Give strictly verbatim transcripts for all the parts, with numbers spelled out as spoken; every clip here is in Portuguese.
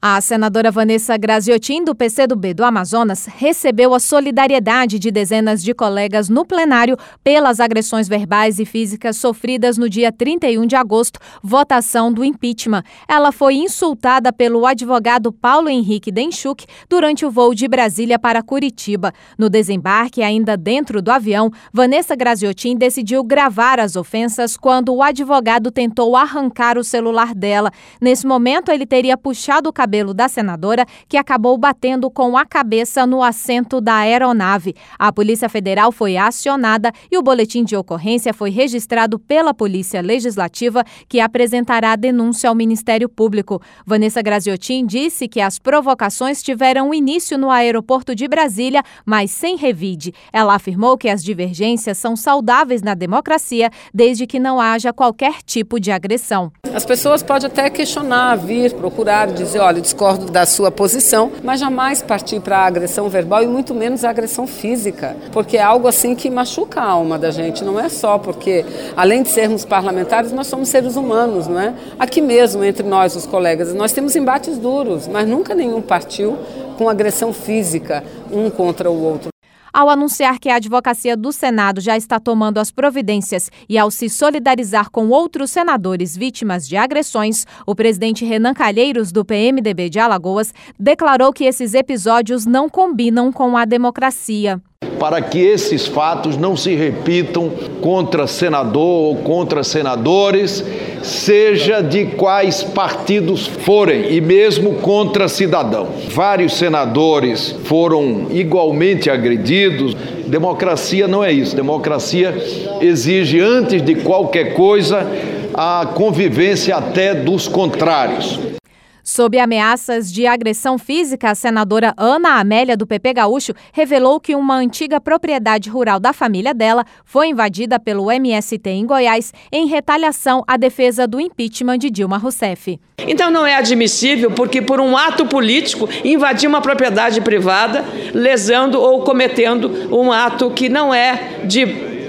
A senadora Vanessa Graziotin, do P C do B do Amazonas, recebeu a solidariedade de dezenas de colegas no plenário pelas agressões verbais e físicas sofridas no dia trinta e um de agosto, votação do impeachment. Ela foi insultada pelo advogado Paulo Henrique Denchuk durante o voo de Brasília para Curitiba. No desembarque, ainda dentro do avião, Vanessa Graziotin decidiu gravar as ofensas quando o advogado tentou arrancar o celular dela. Nesse momento, ele teria puxado o cabelo da senadora, que acabou batendo com a cabeça no assento da aeronave. A Polícia Federal foi acionada e o boletim de ocorrência foi registrado pela Polícia Legislativa, que apresentará denúncia ao Ministério Público. Vanessa Graziotin disse que as provocações tiveram início no aeroporto de Brasília, mas sem revide. Ela afirmou que as divergências são saudáveis na democracia, desde que não haja qualquer tipo de agressão. As pessoas podem até questionar, vir, procurar, dizer, olha, discordo da sua posição, mas jamais partir para a agressão verbal e muito menos a agressão física, porque é algo assim que machuca a alma da gente, não é só porque, além de sermos parlamentares, nós somos seres humanos, não é? Aqui mesmo, entre nós, os colegas, nós temos embates duros, mas nunca nenhum partiu com agressão física, um contra o outro. Ao anunciar que a Advocacia do Senado já está tomando as providências e ao se solidarizar com outros senadores vítimas de agressões, o presidente Renan Calheiros, do P M D B de Alagoas, declarou que esses episódios não combinam com a democracia. Para que esses fatos não se repitam contra senador ou contra senadores, seja de quais partidos forem, e mesmo contra cidadão. Vários senadores foram igualmente agredidos. Democracia não é isso. Democracia exige, antes de qualquer coisa, a convivência até dos contrários. Sob ameaças de agressão física, a senadora Ana Amélia, do P P Gaúcho, revelou que uma antiga propriedade rural da família dela foi invadida pelo M S T em Goiás em retaliação à defesa do impeachment de Dilma Rousseff. Então não é admissível porque por um ato político invadir uma propriedade privada, lesando ou cometendo um ato que não é de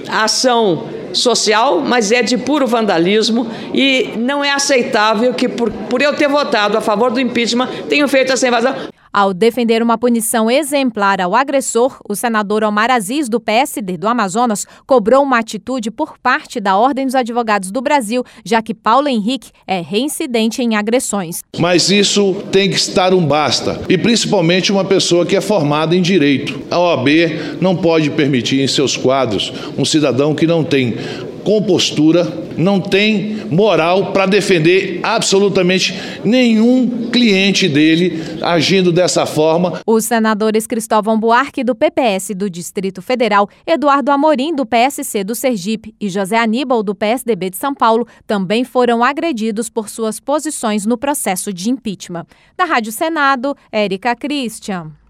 ação social, mas é de puro vandalismo e não é aceitável que por, por eu ter votado a favor do impeachment tenham feito essa invasão. Ao defender uma punição exemplar ao agressor, o senador Omar Aziz, do P S D do Amazonas, cobrou uma atitude por parte da Ordem dos Advogados do Brasil, já que Paulo Henrique é reincidente em agressões. Mas isso tem que estar um basta, e principalmente uma pessoa que é formada em direito. A O A B não pode permitir em seus quadros um cidadão que não tem compostura, não tem moral para defender absolutamente nenhum cliente dele agindo dessa forma. Os senadores Cristóvão Buarque, do P P S do Distrito Federal, Eduardo Amorim, do P S C do Sergipe e José Aníbal, do P S D B de São Paulo, também foram agredidos por suas posições no processo de impeachment. Da Rádio Senado, Érica Christian.